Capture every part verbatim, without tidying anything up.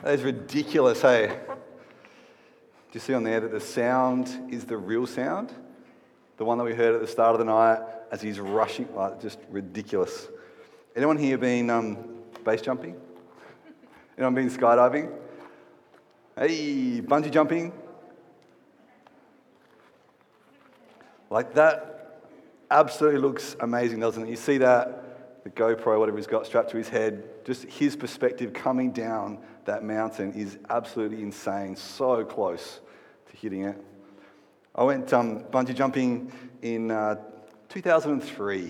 That is ridiculous, hey? Do you see on there that the sound is the real sound? The one that we heard at the start of the night as he's rushing, like, just ridiculous. Anyone here been um, base jumping? Anyone been skydiving? Hey, bungee jumping? Like that absolutely looks amazing, doesn't it? You see that, the GoPro, whatever he's got strapped to his head, just his perspective coming down that mountain is absolutely insane, so close to hitting it. I went um, bungee jumping in uh, two thousand three.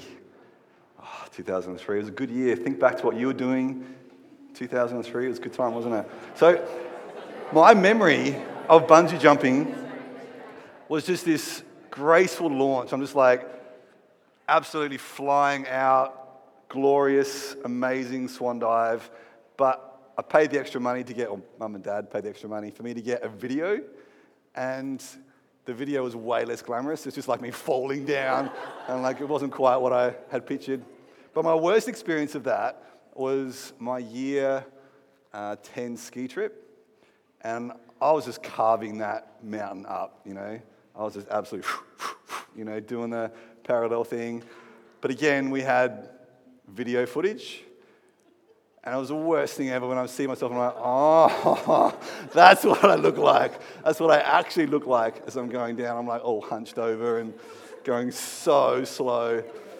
Oh, two thousand three, it was a good year. Think back to what you were doing. two thousand three, it was a good time, wasn't it? So my memory of bungee jumping was just this graceful launch. I'm just like absolutely flying out, glorious, amazing swan dive. But I paid the extra money to get, or mum and dad paid the extra money for me to get a video. And the video was way less glamorous. It's just like me falling down, and like it wasn't quite what I had pictured. But my worst experience of that was my year uh, ten ski trip, and I was just carving that mountain up, you know. I was just absolutely, you know, doing the parallel thing. But again, we had video footage, and it was the worst thing ever when I see myself and I'm like, oh, that's what I look like. That's what I actually look like as I'm going down. I'm like all hunched over and going so slow.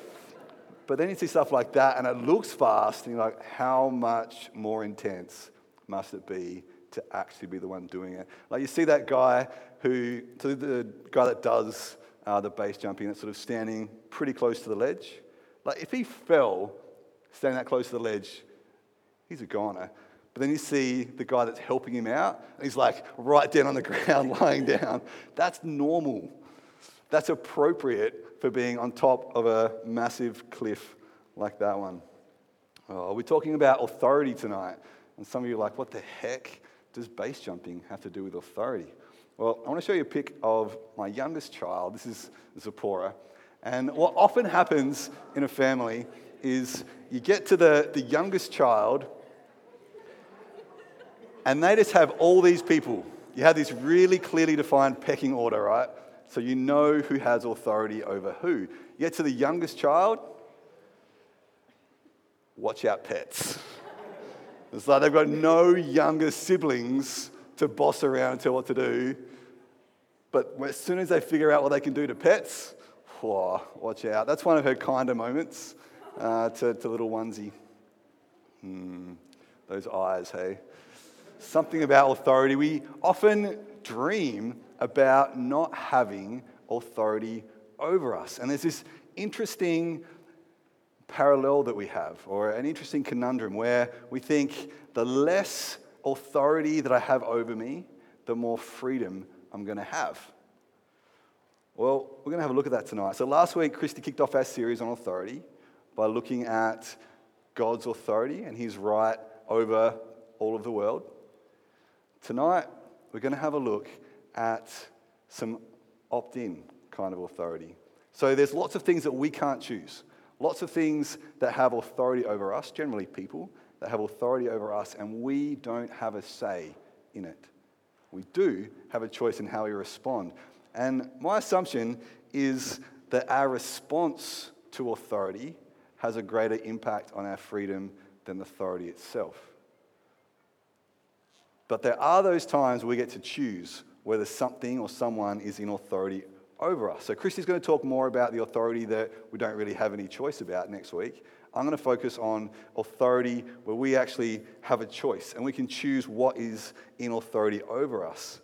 But then you see stuff like that and it looks fast and you're like, how much more intense must it be to actually be the one doing it? Like you see that guy who, so the guy that does uh, the base jumping, that's sort of standing pretty close to the ledge. Like if he fell standing that close to the ledge, he's a goner. But then you see the guy that's helping him out, and he's like right down on the ground, lying down. That's normal. That's appropriate for being on top of a massive cliff like that one. Oh, we're talking about authority tonight. And some of you are like, what the heck does base jumping have to do with authority? Well, I want to show you a pic of my youngest child. This is Zipporah. And what often happens in a family is you get to the, the youngest child and they just have all these people. You have this really clearly defined pecking order, right? So you know who has authority over who. You get to the youngest child, watch out pets. It's like they've got no younger siblings to boss around and tell what to do. But as soon as they figure out what they can do to pets, whoa, watch out. That's one of her kinder moments uh, to, to little onesie. Hmm, those eyes, hey? Something about authority. We often dream about not having authority over us. And there's this interesting parallel that we have, or an interesting conundrum where we think the less authority that I have over me, the more freedom I'm going to have. Well, we're going to have a look at that tonight. So last week, Christy kicked off our series on authority by looking at God's authority and his right over all of the world. Tonight, we're going to have a look at some opt-in kind of authority. So there's lots of things that we can't choose. Lots of things that have authority over us, generally people, that have authority over us, and we don't have a say in it. We do have a choice in how we respond. And my assumption is that our response to authority has a greater impact on our freedom than the authority itself. But there are those times we get to choose whether something or someone is in authority over us. So Christy's going to talk more about the authority that we don't really have any choice about next week. I'm going to focus on authority where we actually have a choice and we can choose what is in authority over us.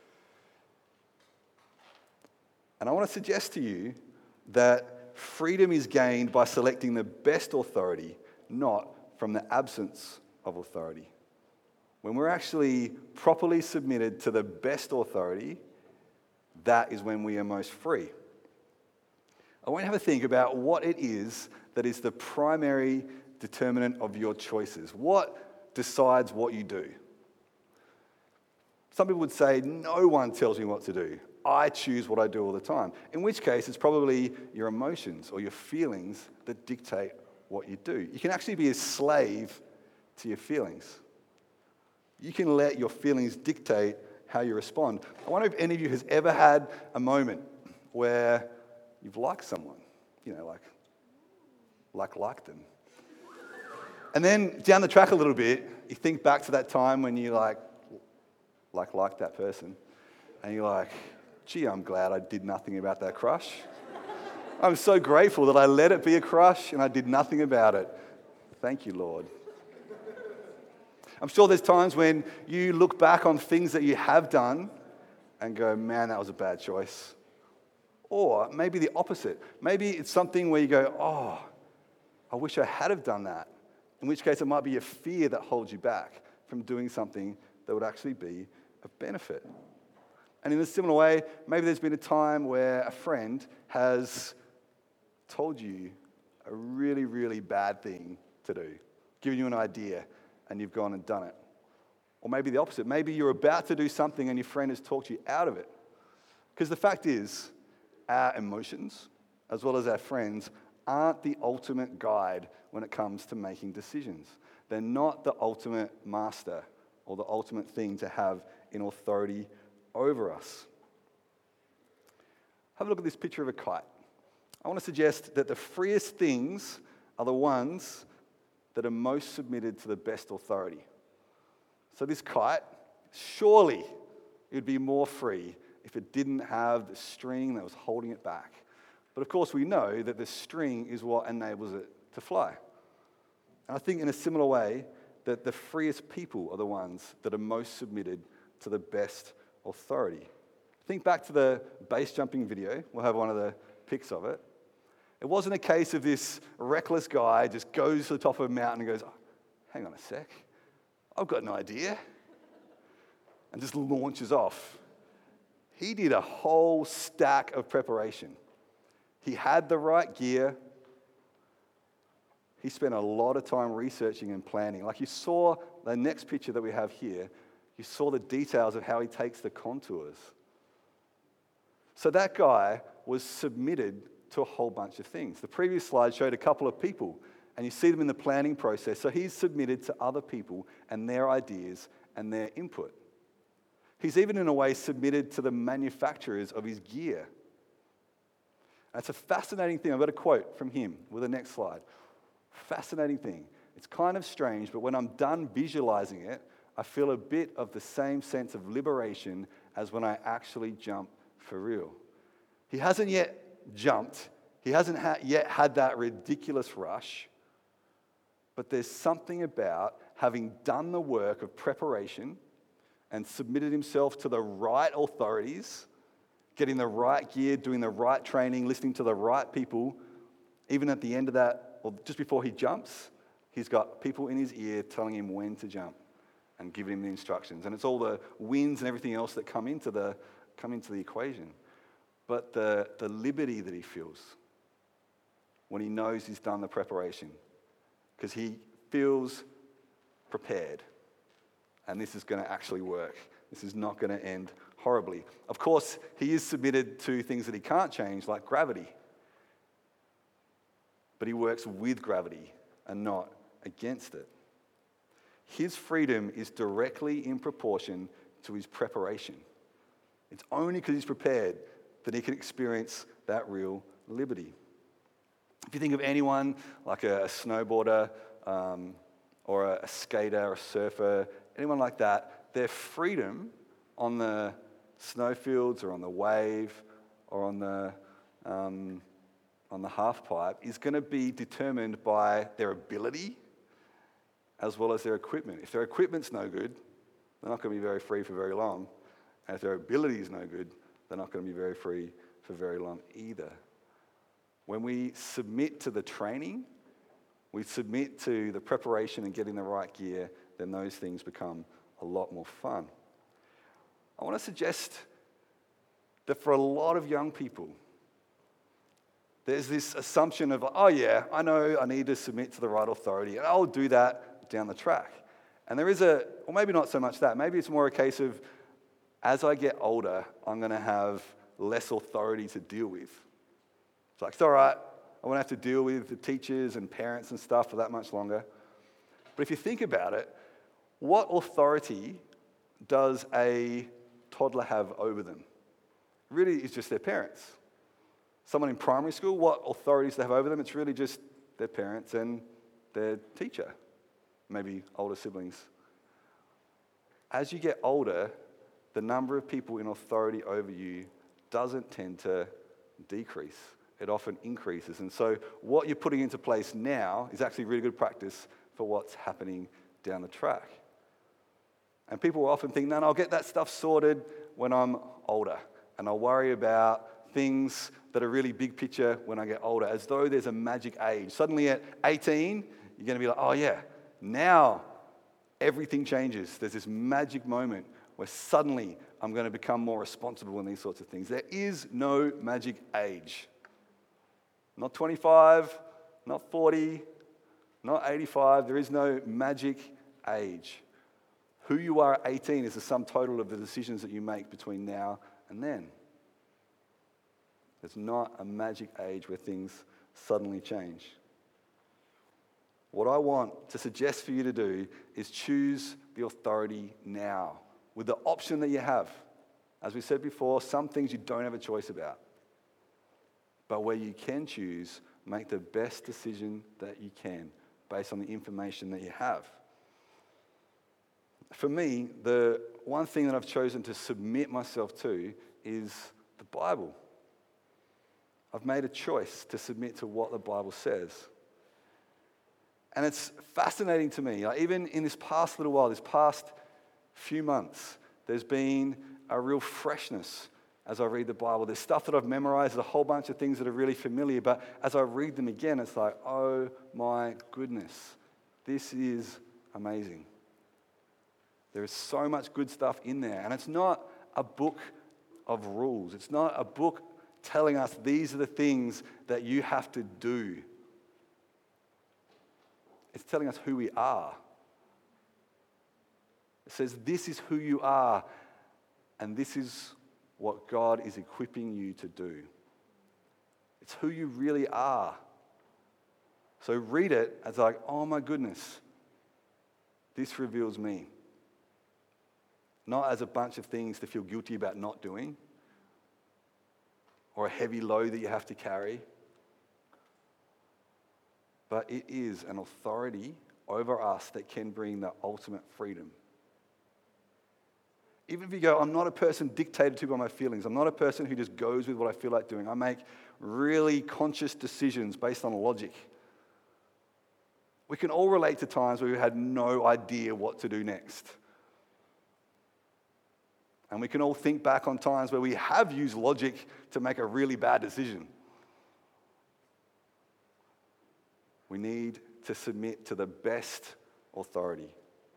And I want to suggest to you that freedom is gained by selecting the best authority, not from the absence of authority. When we're actually properly submitted to the best authority, that is when we are most free. I want you to have a think about what it is that is the primary determinant of your choices. What decides what you do? Some people would say, no one tells me what to do. I choose what I do all the time. In which case, it's probably your emotions or your feelings that dictate what you do. You can actually be a slave to your feelings. You can let your feelings dictate how you respond. I wonder if any of you has ever had a moment where you've liked someone, you know, like, like liked them. And then down the track a little bit, you think back to that time when you like, like liked that person, and you're like, gee, I'm glad I did nothing about that crush. I'm so grateful that I let it be a crush and I did nothing about it. Thank you, Lord. I'm sure there's times when you look back on things that you have done and go, man, that was a bad choice. Or maybe the opposite. Maybe it's something where you go, oh, I wish I had have done that. In which case it might be a fear that holds you back from doing something that would actually be of benefit. And in a similar way, maybe there's been a time where a friend has told you a really, really bad thing to do, given you an idea, and you've gone and done it. Or maybe the opposite. Maybe you're about to do something and your friend has talked you out of it. Because the fact is, our emotions, as well as our friends, aren't the ultimate guide when it comes to making decisions. They're not the ultimate master or the ultimate thing to have in authority over us. Have a look at this picture of a kite. I want to suggest that the freest things are the ones that are most submitted to the best authority. So this kite, surely it would be more free if it didn't have the string that was holding it back. But of course we know that the string is what enables it to fly. And I think in a similar way that the freest people are the ones that are most submitted to the best authority. Think back to the base jumping video. We'll have one of the pics of it. It wasn't a case of this reckless guy just goes to the top of a mountain and goes, oh, hang on a sec, I've got an idea, and just launches off. He did a whole stack of preparation. He had the right gear. He spent a lot of time researching and planning. Like you saw the next picture that we have here, you saw the details of how he takes the contours. So that guy was submitted to a whole bunch of things. The previous slide showed a couple of people, and you see them in the planning process. So he's submitted to other people and their ideas and their input. He's even in a way submitted to the manufacturers of his gear. That's a fascinating thing. I've got a quote from him with the next slide. Fascinating thing. It's kind of strange, but when I'm done visualizing it, I feel a bit of the same sense of liberation as when I actually jump for real. He hasn't yet jumped. He hasn't ha- yet had that ridiculous rush. But there's something about having done the work of preparation and submitted himself to the right authorities, getting the right gear, doing the right training, listening to the right people. Even at the end of that, or just before he jumps, he's got people in his ear telling him when to jump and giving him the instructions. And it's all the winds and everything else that come into the, come into the equation. But the, the liberty that he feels when he knows he's done the preparation, because he feels prepared. And this is going to actually work. This is not going to end horribly. Of course, he is submitted to things that he can't change, like gravity. But he works with gravity and not against it. His freedom is directly in proportion to his preparation. It's only because he's prepared that he can experience that real liberty. If you think of anyone like a, a snowboarder um, or a, a skater or a surfer, anyone like that, their freedom on the snowfields or on the wave or on the um, on the half pipe is going to be determined by their ability as well as their equipment. If their equipment's no good, they're not going to be very free for very long. And if their ability is no good, they're not going to be very free for very long either. When we submit to the training, we submit to the preparation and getting the right gear, then those things become a lot more fun. I want to suggest that for a lot of young people, there's this assumption of, oh yeah, I know I need to submit to the right authority, and I'll do that down the track. And there is a, or maybe not so much that, maybe it's more a case of, as I get older, I'm going to have less authority to deal with. It's like, it's all right, I won't have to deal with the teachers and parents and stuff for that much longer. But if you think about it, What authority does a toddler have over them? Really, it's just their parents. Someone in primary school, what authorities they have over them? It's really just their parents and their teacher, maybe older siblings. As you get older, the number of people in authority over you doesn't tend to decrease. It often increases. And so what you're putting into place now is actually really good practice for what's happening down the track. And people will often think, no, no, I'll get that stuff sorted when I'm older. And I'll worry about things that are really big picture when I get older, as though there's a magic age. Suddenly at eighteen, you're going to be like, oh yeah, now everything changes. There's this magic moment where suddenly I'm going to become more responsible in these sorts of things. There is no magic age. Not twenty-five, not forty, not eighty-five. There is no magic age. Who you are at eighteen is the sum total of the decisions that you make between now and then. There's not a magic age where things suddenly change. What I want to suggest for you to do is choose the authority now with the option that you have. As we said before, some things you don't have a choice about. But where you can choose, make the best decision that you can based on the information that you have. For me, the one thing that I've chosen to submit myself to is the Bible. I've made a choice to submit to what the Bible says. And it's fascinating to me. Like even in this past little while, this past few months, there's been a real freshness as I read the Bible. There's stuff that I've memorized, there's a whole bunch of things that are really familiar, but as I read them again, it's like, oh my goodness, this is amazing. There is so much good stuff in there. And it's not a book of rules. It's not a book telling us these are the things that you have to do. It's telling us who we are. It says this is who you are, and this is what God is equipping you to do. It's who you really are. So read it as like, oh my goodness, this reveals me. Not as a bunch of things to feel guilty about not doing, or a heavy load that you have to carry. But it is an authority over us that can bring the ultimate freedom. Even if you go, I'm not a person dictated to by my feelings. I'm not a person who just goes with what I feel like doing. I make really conscious decisions based on logic. We can all relate to times where we had no idea what to do next. And we can all think back on times where we have used logic to make a really bad decision. We need to submit to the best authority.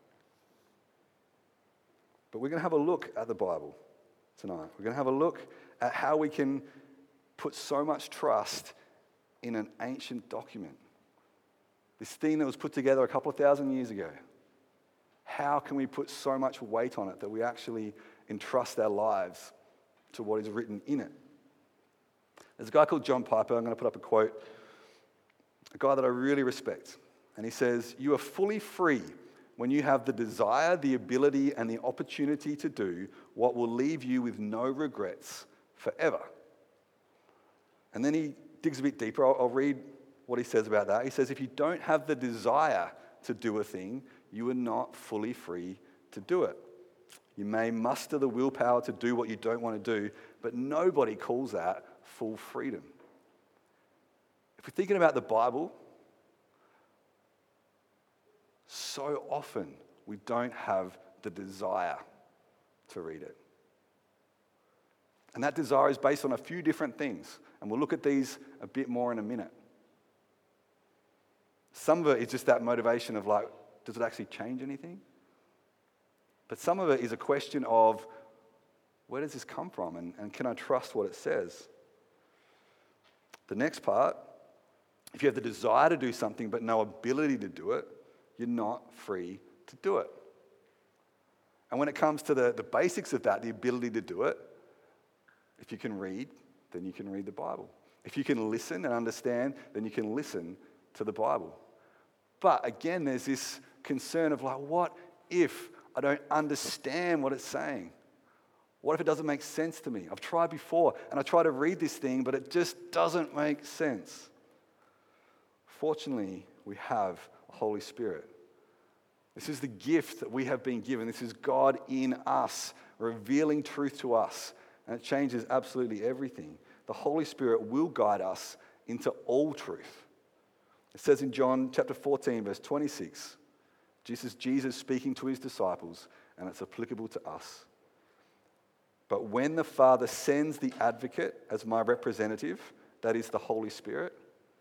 But we're going to have a look at the Bible tonight. We're going to have a look at how we can put so much trust in an ancient document. This thing that was put together a couple of thousand years ago. How can we put so much weight on it that we actually entrust our lives to what is written in it? There's a guy called John Piper. I'm going to put up a quote. A guy that I really respect. And he says, "You are fully free when you have the desire, the ability, and the opportunity to do what will leave you with no regrets forever." And then he digs a bit deeper. I'll, I'll read what he says about that. He says, if you don't have the desire to do a thing, you are not fully free to do it. You may muster the willpower to do what you don't want to do, but nobody calls that full freedom. If we're thinking about the Bible, so often we don't have the desire to read it. And that desire is based on a few different things. And we'll look at these a bit more in a minute. Some of it is just that motivation of like, does it actually change anything? But some of it is a question of, where does this come from? And, and can I trust what it says? The next part, if you have the desire to do something but no ability to do it, you're not free to do it. And when it comes to the, the basics of that, the ability to do it, if you can read, then you can read the Bible. If you can listen and understand, then you can listen to the Bible. But again, there's this concern of like, what if I don't understand what it's saying? What if it doesn't make sense to me? I've tried before, and I try to read this thing, but it just doesn't make sense. Fortunately, we have the Holy Spirit. This is the gift that we have been given. This is God in us, revealing truth to us, and it changes absolutely everything. The Holy Spirit will guide us into all truth. It says in John chapter fourteen, verse twenty-six, this is Jesus speaking to his disciples, and it's applicable to us. But when the Father sends the advocate as my representative, that is the Holy Spirit,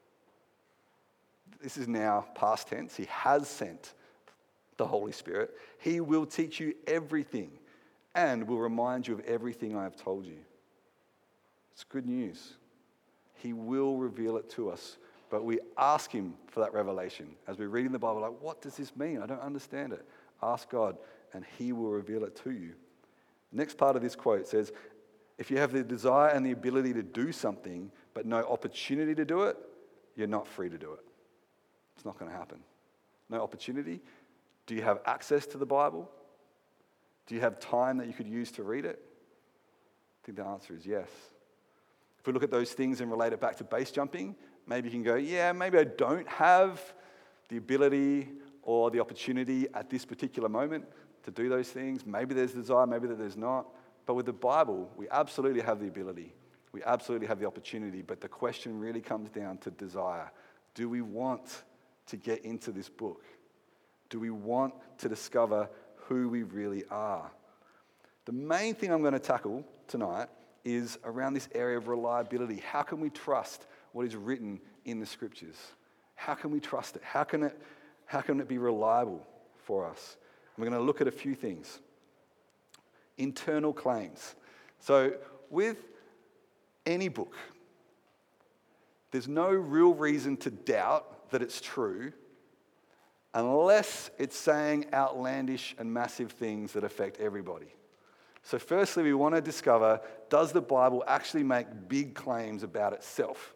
this is now past tense, he has sent the Holy Spirit, he will teach you everything and will remind you of everything I have told you. It's good news. He will reveal it to us, but we ask him for that revelation. As we're reading the Bible, like, what does this mean? I don't understand it. Ask God, and he will reveal it to you. Next part of this quote says, if you have the desire and the ability to do something, but no opportunity to do it, you're not free to do it. It's not going to happen. No opportunity. Do you have access to the Bible? Do you have time that you could use to read it? I think the answer is yes. If we look at those things and relate it back to base jumping, maybe you can go, yeah, maybe I don't have the ability or the opportunity at this particular moment to do those things. Maybe there's desire, maybe there's not. But with the Bible, we absolutely have the ability. We absolutely have the opportunity. But the question really comes down to desire. Do we want to get into this book? Do we want to discover who we really are? The main thing I'm going to tackle tonight is around this area of reliability. How can we trust what is written in the scriptures? How can we trust it? How can it, how can it be reliable for us? We're going to look at a few things. Internal claims. So with any book, there's no real reason to doubt that it's true unless it's saying outlandish and massive things that affect everybody. So firstly, we want to discover, does the Bible actually make big claims about itself?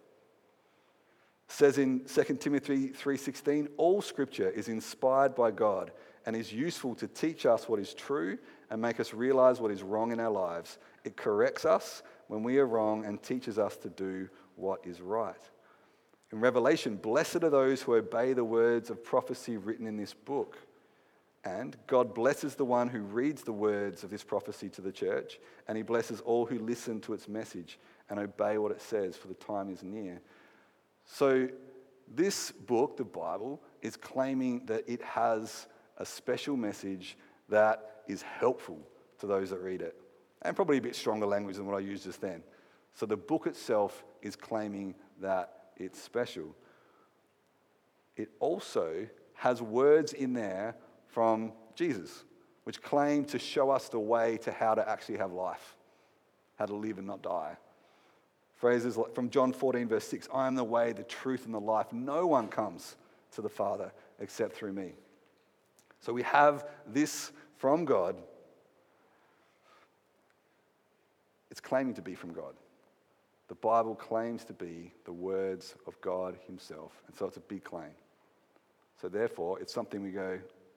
It says in Second Timothy three sixteen, all scripture is inspired by God and is useful to teach us what is true and make us realize what is wrong in our lives. It corrects us when we are wrong and teaches us to do what is right. In Revelation, blessed are those who obey the words of prophecy written in this book. And God blesses the one who reads the words of this prophecy to the church, and he blesses all who listen to its message and obey what it says, for the time is near. So this book, the Bible, is claiming that it has a special message that is helpful to those that read it. And probably a bit stronger language than what I used just then. So the book itself is claiming that it's special. It also has words in there from Jesus, which claim to show us the way to how to actually have life, how to live and not die. Phrases like from John fourteen, verse six, I am the way, the truth, and the life. No one comes to the Father except through me. So we have this from God. It's claiming to be from God. The Bible claims to be the words of God himself. And so it's a big claim. So therefore, it's something we go,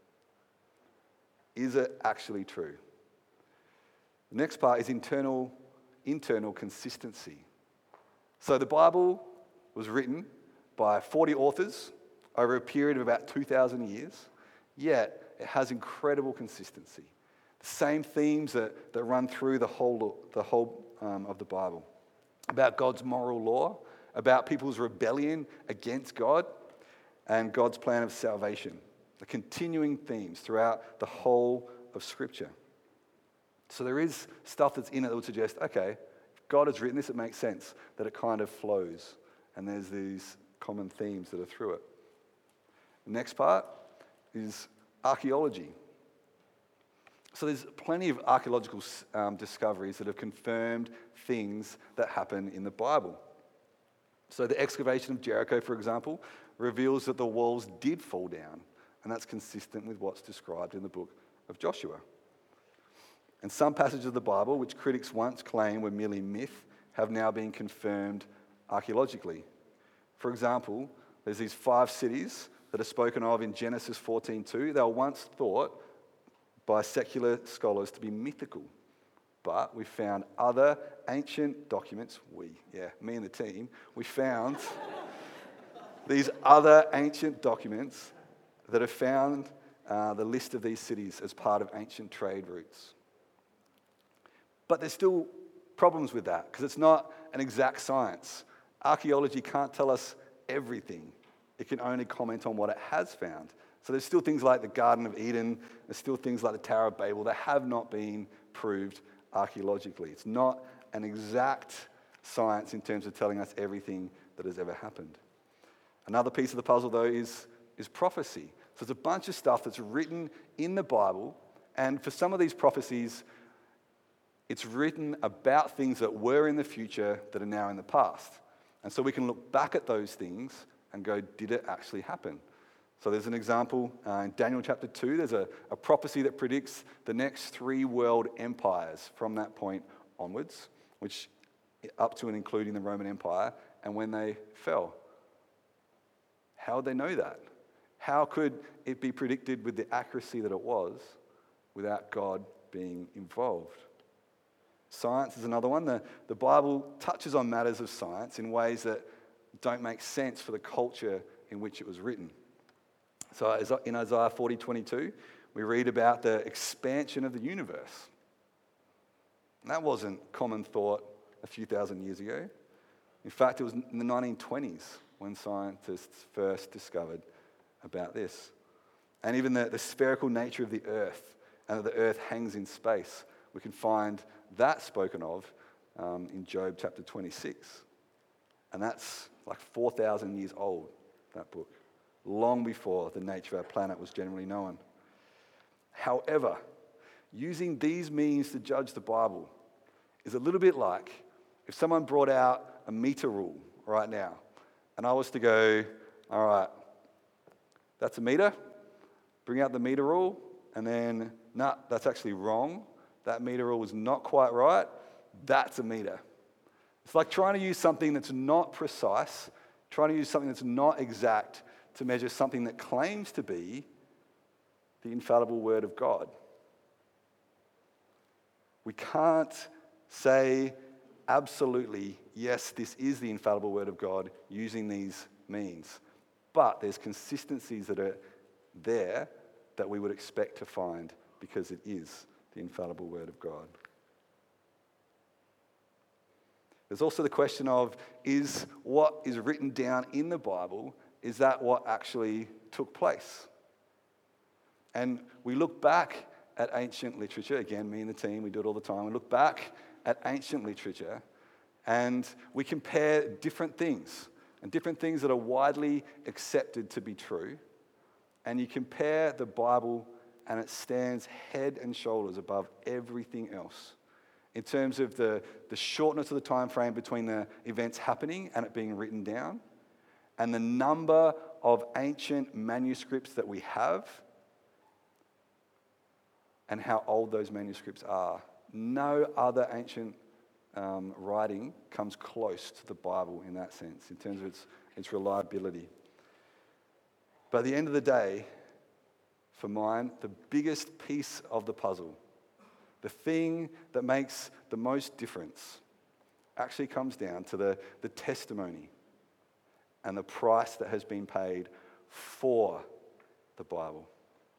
is it actually true? The next part is internal, internal consistency. So the Bible was written by forty authors over a period of about two thousand years, yet it has incredible consistency. The same themes that, that run through the whole, the whole um, of the Bible. About God's moral law, about people's rebellion against God, and God's plan of salvation. The continuing themes throughout the whole of Scripture. So there is stuff that's in it that would suggest, okay, if God has written this, it makes sense that it kind of flows. And there's these common themes that are through it. The next part is archaeology. So there's plenty of archaeological um, discoveries that have confirmed things that happen in the Bible. So the excavation of Jericho, for example, reveals that the walls did fall down, and that's consistent with what's described in the book of Joshua. And some passages of the Bible, which critics once claimed were merely myth, have now been confirmed archaeologically. For example, there's these five cities that are spoken of in Genesis fourteen two. They were once thought by secular scholars to be mythical. But we found other ancient documents, we, yeah, me and the team, we found these other ancient documents that have found uh, the list of these cities as part of ancient trade routes. But there's still problems with that because it's not an exact science. Archaeology can't tell us everything. It can only comment on what it has found. So there's still things like the Garden of Eden, there's still things like the Tower of Babel that have not been proved archaeologically. It's not an exact science in terms of telling us everything that has ever happened. Another piece of the puzzle, though, is, is prophecy. So there's a bunch of stuff that's written in the Bible, and for some of these prophecies, it's written about things that were in the future that are now in the past. And so we can look back at those things and go, did it actually happen? So there's an example uh, in Daniel chapter two, there's a, a prophecy that predicts the next three world empires from that point onwards, which up to and including the Roman Empire, and when they fell. How would they know that? How could it be predicted with the accuracy that it was without God being involved? Science is another one. The, the Bible touches on matters of science in ways that don't make sense for the culture in which it was written. So in Isaiah forty twenty-two, we read about the expansion of the universe. And that wasn't common thought a few thousand years ago. In fact, it was in the nineteen twenties when scientists first discovered about this. And even the, the spherical nature of the earth, and that the earth hangs in space, we can find that spoken of um, in Job chapter twenty-six. And that's like four thousand years old, that book, long before the nature of our planet was generally known. However, using these means to judge the Bible is a little bit like if someone brought out a meter rule right now, and I was to go, all right, that's a meter, bring out the meter rule, and then, nah, that's actually wrong. That meter rule was not quite right. That's a meter. It's like trying to use something that's not precise, trying to use something that's not exact to measure something that claims to be the infallible Word of God. We can't say absolutely, yes, this is the infallible Word of God using these means. But there's consistencies that are there that we would expect to find because it is the infallible Word of God. There's also the question of, is what is written down in the Bible, is that what actually took place? And we look back at ancient literature, again, me and the team, we do it all the time, we look back at ancient literature and we compare different things, and different things that are widely accepted to be true, and you compare the Bible and it stands head and shoulders above everything else in terms of the, the shortness of the time frame between the events happening and it being written down, and the number of ancient manuscripts that we have, and how old those manuscripts are. No other ancient um, writing comes close to the Bible in that sense, in terms of its, its reliability. But at the end of the day, for mine, the biggest piece of the puzzle, the thing that makes the most difference, actually comes down to the, the testimony and the price that has been paid for the Bible.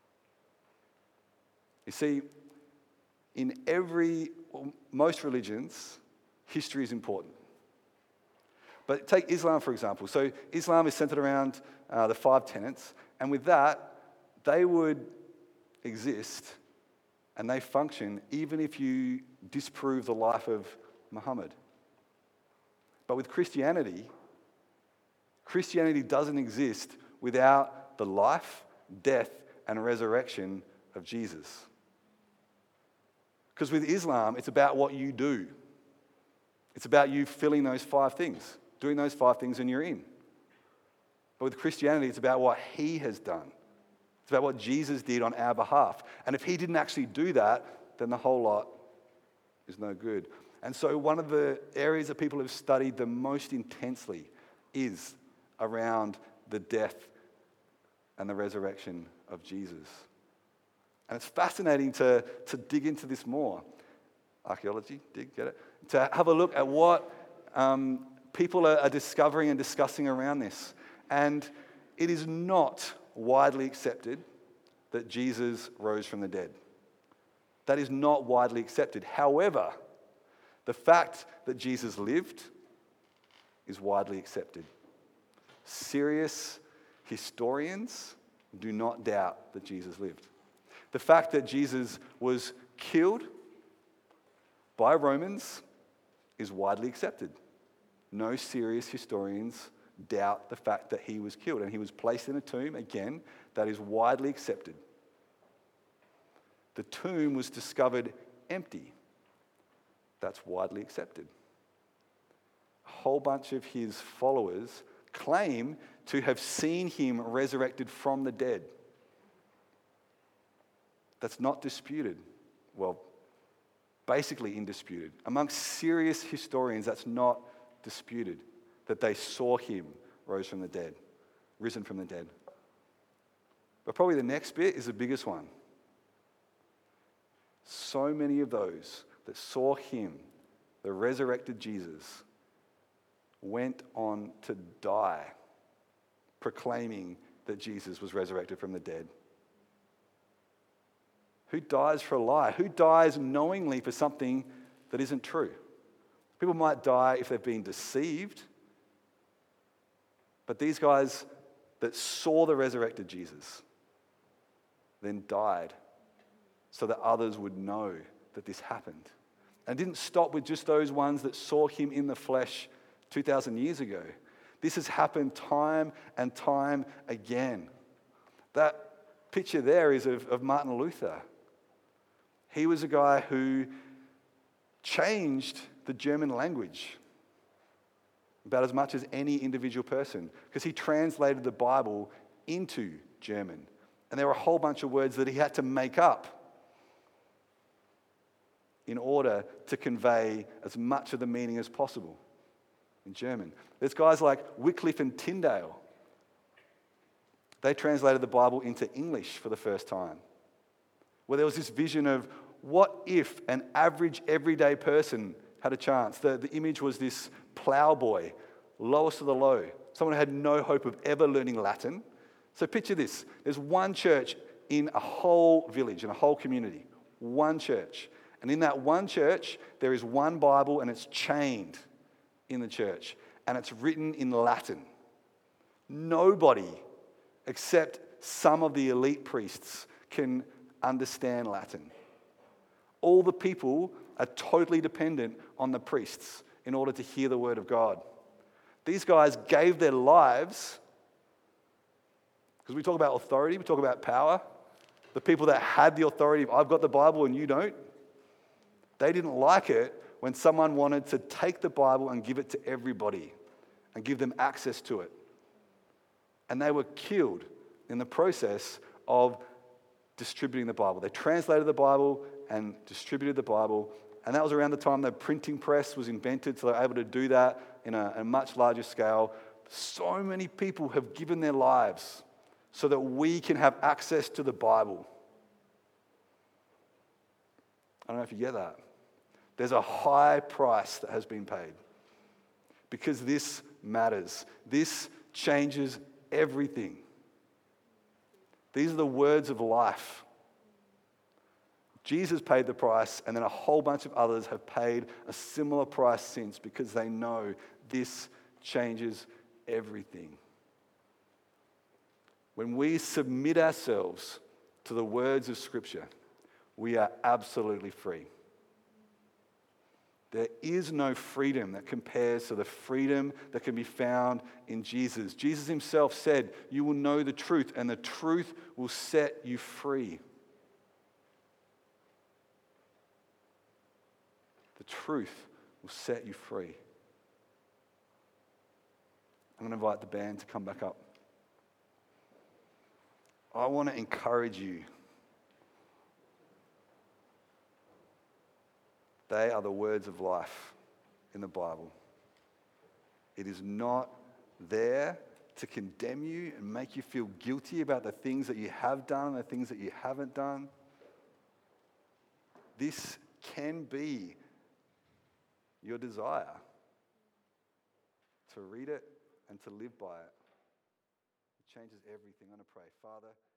You see, in every, well, most religions, history is important. But take Islam, for example. So Islam is centered around uh, the five tenets, and with that, they would exist and they function even if you disprove the life of Muhammad. But with Christianity, Christianity doesn't exist without the life, death, and resurrection of Jesus. Because with Islam, it's about what you do. It's about you filling those five things, doing those five things, and you're in. But with Christianity, it's about what he has done. It's about what Jesus did on our behalf. And if he didn't actually do that, then the whole lot is no good. And so one of the areas that people have studied the most intensely is around the death and the resurrection of Jesus. And it's fascinating to, to dig into this more. Archaeology, dig, get it? To have a look at what um, people are, are discovering and discussing around this. And it is not widely accepted that Jesus rose from the dead. That is not widely accepted. However, the fact that Jesus lived is widely accepted. Serious historians do not doubt that Jesus lived. The fact that Jesus was killed by Romans is widely accepted. No serious historians doubt the fact that he was killed, and he was placed in a tomb, again, that is widely accepted. The tomb was discovered empty. That's widely accepted. A whole bunch of his followers claim to have seen him resurrected from the dead. That's not disputed. Well, basically indisputed. Amongst serious historians, that's not disputed, that they saw him rose from the dead, risen from the dead. But probably the next bit is the biggest one. So many of those that saw him, the resurrected Jesus, went on to die, proclaiming that Jesus was resurrected from the dead. Who dies for a lie? Who dies knowingly for something that isn't true? People might die if they've been deceived, but these guys that saw the resurrected Jesus then died so that others would know that this happened. And it didn't stop with just those ones that saw him in the flesh two thousand years ago. This has happened time and time again. That picture there is of, of Martin Luther. He was a guy who changed the German language about as much as any individual person, because he translated the Bible into German. And there were a whole bunch of words that he had to make up in order to convey as much of the meaning as possible in German. There's guys like Wycliffe and Tyndale. They translated the Bible into English for the first time, where there was this vision of what if an average, everyday person had a chance. The, the image was this plowboy, lowest of the low, someone who had no hope of ever learning Latin. So picture this. There's one church in a whole village, in a whole community. One church. And in that one church, there is one Bible, and it's chained in the church. And it's written in Latin. Nobody except some of the elite priests can understand Latin. All the people are totally dependent on the priests in order to hear the word of God. These guys gave their lives, because we talk about authority, we talk about power. The people that had the authority of, I've got the Bible and you don't, they didn't like it when someone wanted to take the Bible and give it to everybody and give them access to it. And they were killed in the process of distributing the Bible. They translated the Bible and distributed the Bible, and that was around the time the printing press was invented, so they were able to do that in a, a much larger scale. So many people have given their lives so that we can have access to the Bible. I don't know if you get that. There's a high price that has been paid because this matters. This changes everything. These are the words of life. Jesus paid the price, and then a whole bunch of others have paid a similar price since because they know this changes everything. When we submit ourselves to the words of Scripture, we are absolutely free. There is no freedom that compares to the freedom that can be found in Jesus. Jesus himself said, "You will know the truth, and the truth will set you free." The truth will set you free. I'm going to invite the band to come back up. I want to encourage you. They are the words of life in the Bible. It is not there to condemn you and make you feel guilty about the things that you have done and the things that you haven't done. this can be your desire, to read it and to live by it. It changes everything. I'm going to pray. Father,